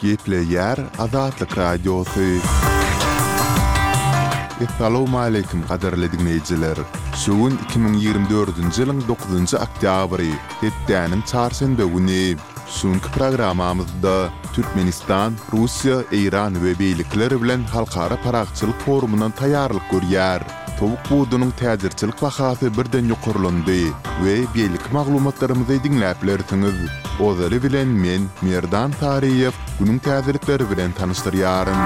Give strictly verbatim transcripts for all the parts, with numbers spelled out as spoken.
Gepleyer Azatlyk Radiosu. Assalamu alaykum qadarly dinleyijiler. Şuun iki bin ýygrimi dördünji ýylyň dokuzynjy oktýabry, hetdäniň çarşembe güni. Şuňky programamyzda Türkmenistan, Russiýa, Iran we beýlikleri bilen halkara paraqçylyk forumundan taýýarlyk görýär. Towuk budunyň täzirçilik bahasy birden ýokarlandy we beýlik maglumatlarymyzy dinläp bilersiňiz. Ozary bilen men Merdan Tariýew günüň täzirlikleri bilen tanışdyrýarym.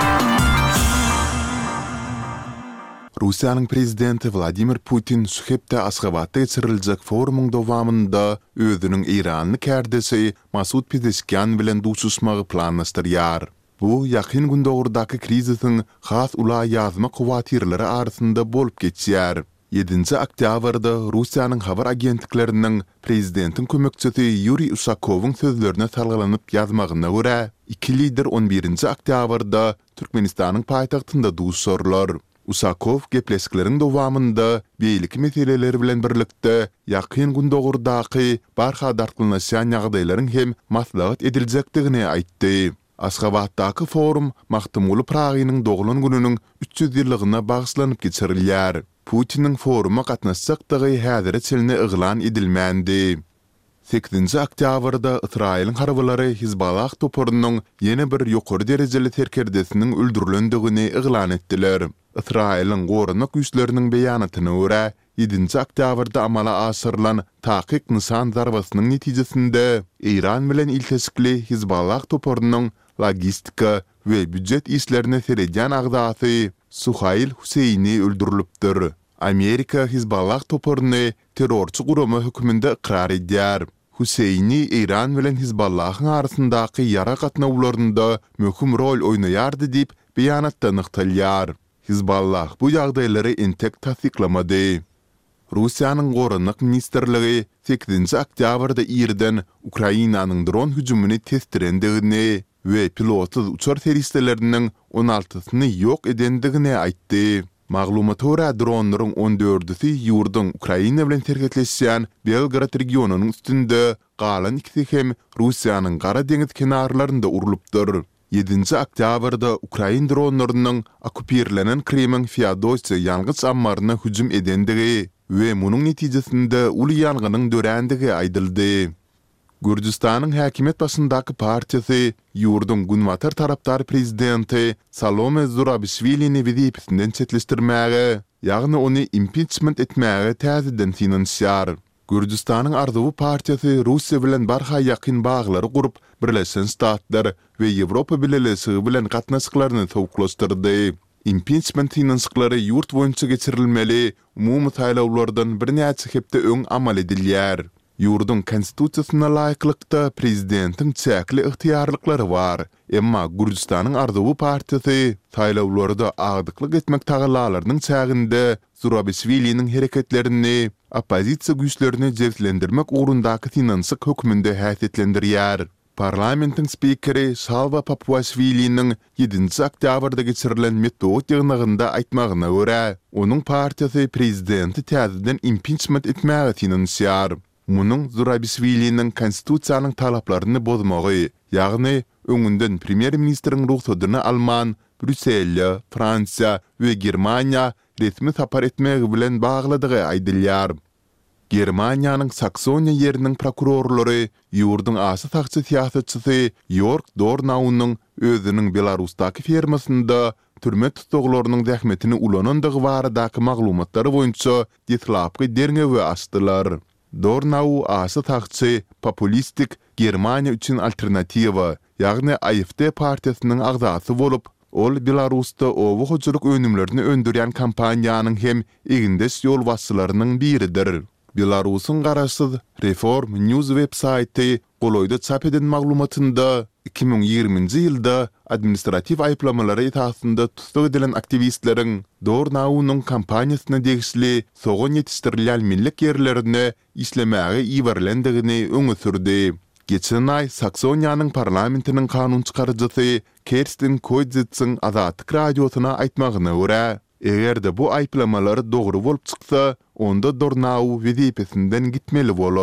Russiýanyň prezidenti Vladimir Putin şu hepde Aşgabatda geçiriljek forumuň dowamynda özüniň Iranyny kärdesi Masud Pezeshkian bilen duşuşmagy planlaşdyrýar. Bu ýakyn gündäki krizisiň has ula ýazma kuwatirleri arasynda bolup geçýär. yedinji oktýabrda Russiýanyň habar agentlikläriniň prezidentiň kömekçisi Yuri Usakowyň sözlerine salgylanyp ýazmagyna görä, iki lider on birinji oktýabrda Türkmenistanyň paýtagtynda duşurlar. Usakov gepleşikleriň dowamynda beýlik meseleleri bilen birlikde ýakyn gündäki barha dartylnaşan ýagdaýlaryň hem maslahat ediljekdigini aýtdy. Aşgabatdaky forum Mahmuly Pragynyň doglan gününiň üç ýüz ýyllygyna bagyşlanyp geçirilýär. Putiniň foruma gatnaşjakdygy häzirde çelne yglan edilmändi. sekizinji oktýabrda Israýlyň harbylary Hizballah topurynyň ýene bir ýokary derejeli terkerdesiniň öldürilendigini yglan etdiler. Israýlyň gorunak güýçleriniň beýanatyna görä, yedinji oktýabrda amala aşyrylan takyk nişan zarbasynyň netijesinde Iran bilen ilteşikli Hizballah topurynyň logistika we büdjet işlerine seredýän agdasy Suhayl Huseyni öldürilipdir. Amerika Hizballah topuryny terrorçy guramy hökmünde ikrar edýär. Huseyni Iran bilen Hizballahyň arasyndaky ýara gatnawlarynda möhüm rol oýnaýardy diýip beýanatda nykdalýar. Hizballah bu ýagdaýlary entek tasdiklamady. Russiýanyň gorunak ministrligi sekizinji oktýabrda ýerden Ukrainanyň dron hüjümini testirendegini we pilotsuz uçar seristeleriniň on altysyny ýok edendigini aýtdy. Maglumata görä dronlaryň on dördüsi ýurduň Ukraina bilen terketleşýän Belgrad regionunyň üstünde, galan ikisi hem Russiýanyň Gara deňiz kenarlarynda urulypdyr. yedinji oktýabrda Ukraina dronlarynyň okupirlenen Kremň Feodosya ýalgyç ammaryna hüjüm edendigi we munyň netijesinde uly ýalgynyň dörendigi aýdyldy. Gürjistanyň häkimet başyndaky partiýasy ýurduň günwatar tarapdary prezidenti Salome Zurabishvilini wezipesinden çetleşdirmäge, ýagny ony impeachment etmäge täzeden finansiýar. Gürjistanyň Arzuwy partiýasy Russiýa bilen barha ýakyn baglary gurup, Birleşen Ştatlar we Ýewropa bileşigi bilen gatnaşyklaryny towuklaşdyrdy. Impeachment finansiýatlary ýurt boýunça geçirilmeli, umumy taýlawlardan bir näçe hepde öň amal edilýär. Ýurdun konstitusiýasyna laýyklykda prezidentiň çäkli ygtyýarlyklary bar. Emma Gürjistanyň Arzuwy partiýasy taýlawlarda agdyklyk etmek tagallalarynyň çäginde Zurabishviliniň hereketlerini opozisiýa güýçlerini jewslendirmek ugrundaky finansyk hökmünde häsiýetlendirýär. Parlamentin spikeri Shalva Papuashviliniň yedinji oktýabrda geçirilen metod ýygnagynda aýtmagyna görä, onuň partiýasy prezidenti täzeden impeachment etmäge finansiýar. Munyň Zurabishviliniň konstitusiýanyň talaplaryny bozmagy, ýagny öňünden premier ministriň ruhsatyny alman, Brüsselýa, Fransiýa we Germaniýa resmi sapar etmegi bilen bagladygy aýdylýar. Germaniýanyň Saksoniýa ýeriniň prokurorlary ýurduň asy takçy siýasatçysy Jörg Dornaunyň özüniň Belarusdaky fermasynda türme tutuglarynyň zähmetini ulanandygy baradaky maglumatlary boýunça detlapky derňewe açdylar. Dornau asy takçy populistik Germaniýa üçin alternatiwa, ýagny A F D partiýasynyň agzasy bolup, ol Belarusda owu hoçuluk önümlerini öndürýän kampaniýanyň hem egindes ýol başçylarynyň biridir. Belarusyň garaşsyz Reform News websaýty goloýda çap eden maglumatynda iki bin ýygrimiňji ýylda administrativ aýplamalary etaýatynda tutuk edilen aktivistleriň Dornaunyň kampaniýasyna degişli soňa ýetişdirilýän millik ýerlerine işlemäge iýerilendigini öňe sürdi. Geçen ay Saksoniýanyň parlamentiniň kanun çykarjysy Kerstin Koizitzň Azatlyk radiosyna aýtmagyna görä, egerde bu aýplamalar dogry bolup çyksa, onda Dornau wezipesinden gitmeli bolar.